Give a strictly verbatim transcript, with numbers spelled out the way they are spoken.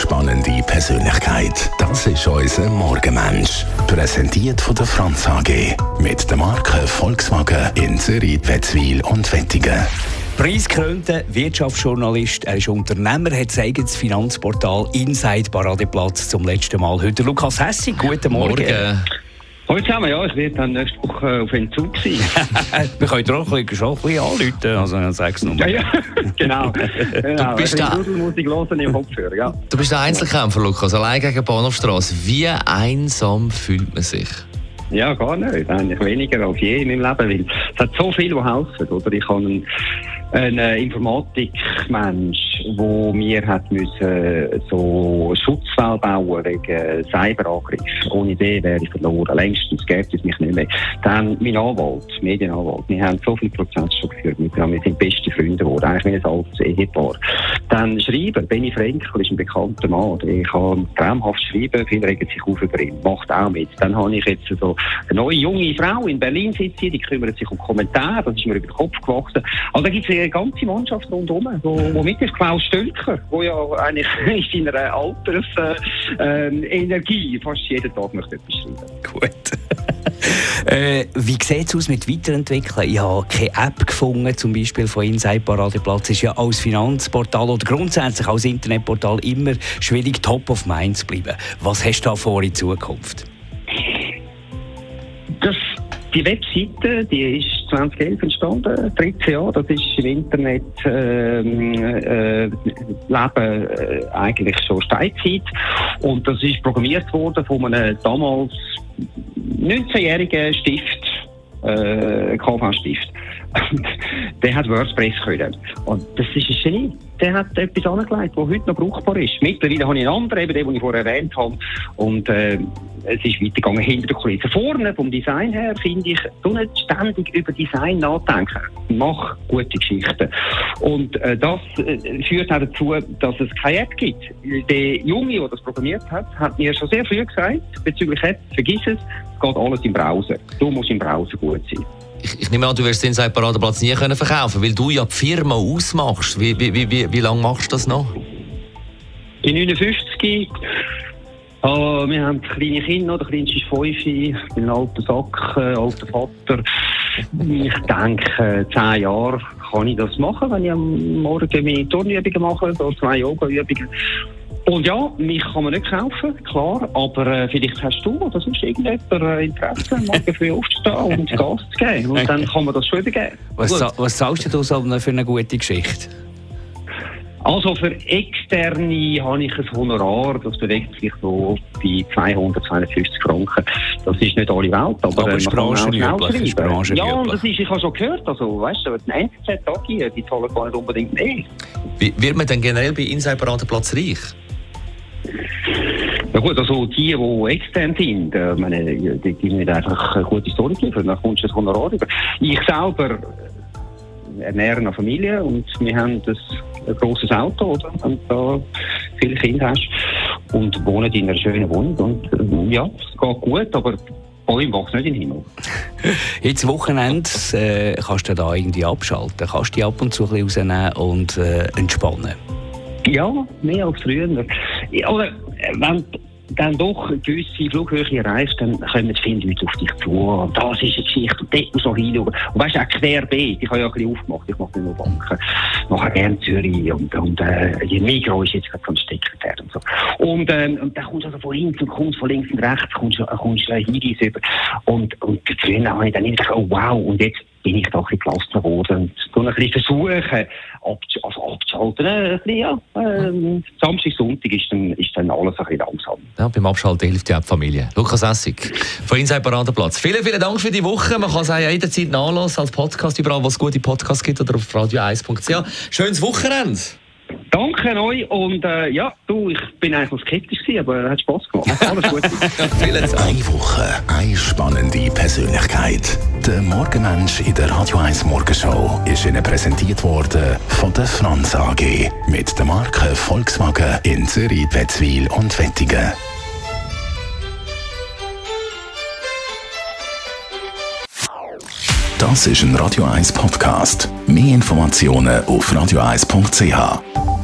spannende Persönlichkeit. Das ist unser Morgenmensch. Präsentiert von der Franz A G. Mit der Marke Volkswagen in Zürich, Wetzwil und Wettingen. Preisgekrönter Wirtschaftsjournalist, er ist Unternehmer, hat sein eigenes Finanzportal Inside Paradeplatz zum letzten Mal. Heute Lukas Hässig, guten Morgen. Morgen. Hallo zusammen, ja, ich werde dann nächste Woche auf Entzug sein. Wir können dir auch ein bisschen, schon ein bisschen anrufen, also sag's nochmal. Ja, ja, genau. genau. Du bist da... Musik hören im Kopfhörer, ja. Du bist ein Einzelkämpfer, Lukas, allein gegen Bahnhofstrasse. Wie einsam fühlt man sich? Ja, gar nicht. Eigentlich weniger als je in meinem Leben. Weil es hat so viel, die helfen. Oder? Ich habe einen, einen Informatikmensch, der mir hat müssen, so Schutzwall bauen wegen Cyberangriff. Ohne den wäre ich verloren. Längstens gäbe es mich nicht mehr. Dann mein Anwalt, Medienanwalt. Wir haben so viele Prozesse schon geführt mit ihm. Wir sind beste Freunde geworden. Eigentlich wie ein altes Ehepaar. Dann Schreiber. Benny Frenkel ist ein bekannter Mann. Ich kann traumhaft schreiben. Viele regen sich auf über ihn. Macht auch mit. Dann habe ich jetzt so eine neue junge Frau in Berlin sitzen, die kümmert sich um Kommentare, das ist mir über den Kopf gewachsen. Also da gibt es eine ganze Mannschaft rundherum, wo, wo mit ist Klaus Stölker, der ja eigentlich in seiner Altersenergie äh, fast jeden Tag möchte etwas schreiben. Gut. äh, wie sieht es aus mit Weiterentwickeln? Ich habe keine App gefunden, zum Beispiel von Inside Paradeplatz. Ist ja als Finanzportal oder grundsätzlich als Internetportal immer schwierig, top of mind zu bleiben. Was hast du da vor in Zukunft? Das, die Webseite, die ist zwanzig elf entstanden, dreizehn Jahre. Das ist im Internet äh, äh, Leben äh, eigentlich schon Steinzeit. Und das ist programmiert worden von einem damals neunzehnjährigen Stift, äh, K V-Stift. Der hat WordPress können. Und das ist ein Genie. Der hat etwas angelegt, das heute noch brauchbar ist. Mittlerweile habe ich einen anderen, eben den, den ich vorher erwähnt habe. Und äh, es ist weitergegangen hinter der Kulisse. Vorne, vom Design her, finde ich, du nicht ständig über Design nachdenken. Mach gute Geschichten. Und äh, das äh, führt auch dazu, dass es keine App gibt. Der Junge, der das programmiert hat, hat mir schon sehr früh gesagt, bezüglich App, vergiss es, es geht alles im Browser. Du musst im Browser gut sein. Ich, ich nehme an, du wirst den Inside Paradeplatz nie können verkaufen, weil du ja die Firma ausmachst. Wie, wie, wie, wie lange machst du das noch? Ich bin neunundfünfzig. Uh, wir haben kleine Kinder, der kleinste ist fünf, ich bin ein alter Sack, äh, alter Vater. Ich denke, zehn Jahre kann ich das machen, wenn ich am Morgen meine Turnübungen mache, oder zwei Yoga-Übungen. Und ja, mich kann man nicht kaufen, klar, aber äh, vielleicht hast du oder sonst irgendjemand äh, Interesse, morgen früh aufzustehen und Gas zu geben. Und dann kann man das schon übergeben. Was, za- was zahlst du so für eine gute Geschichte? Also für Externe habe ich ein Honorar, das bewegt sich so bei zweihundert, zweihundertfünfzig Franken. Das ist nicht alle Welt, aber, aber äh, ist man kann branchenüblich. schnell ja, und das ist, ich habe schon gehört, also weißt du, die N Z A G, die zahlen gar nicht unbedingt mehr. Wie, wird man denn generell bei Inside Paradeplatz reich? Ja gut, also die, die extern sind, äh, meine, die, die nicht einfach eine gute Story liefern, dann kommst du das Honorar über. Ich selber ernähre eine Familie und wir haben das, ein grosses Auto, oder? Und da viele Kinder hast und wohnen in einer schönen Wohnung. Und äh, ja, es geht gut, aber Bäume wachsen nicht in den Himmel. Jetzt Wochenende äh, kannst du da irgendwie abschalten, kannst du dich ab und zu ein bisschen rausnehmen und äh, entspannen. Ja, mehr als früher. Ja, oder wenn dann doch eine gewisse Flughöhe erreichst, dann kommen viele Leute auf dich zu. Und das ist eine Geschichte, und dort musst du noch hinschauen. Und weißt du, auch querbeet, ich habe ja ein bisschen aufgemacht, ich mache nicht nur Banken, nachher gerne Zürich und, und äh, die Migros ist jetzt gerade von Steckenpferd und so. Und, ähm, und dann kommst du also von links und kommst von links und rechts, kommst du kommst, äh, Hinweise über. Und, und früher habe ich dann immer gedacht, oh wow, und jetzt bin ich da ein bisschen gelassen geworden und ein bisschen versuchen, abzu- also abzuschalten. Äh, ein bisschen, ja, äh, Samstag, Sonntag ist dann, ist dann alles ein bisschen langsam. Ja, beim Abschalten hilft ja auch die Familie. Lukas Hässig von Inside Paradeplatz. Vielen, vielen Dank für die Woche. Man kann es auch jederzeit nachhören als Podcast, überall, wo es gute Podcasts gibt oder auf radio eins punkt c h. Schönes Wochenende! Danke euch und äh, ja, du, ich bin eigentlich noch skeptisch gewesen, aber es hat Spass gemacht. Alles Gute. Eine Woche, eine spannende Persönlichkeit. Der Morgenmensch in der Radio eins Morgenshow ist Ihnen präsentiert worden von der Franz A G mit der Marke Volkswagen in Zürich, Wetzwil und Wettingen. Das ist ein Radio eins Podcast. Mehr Informationen auf radio eins punkt c h.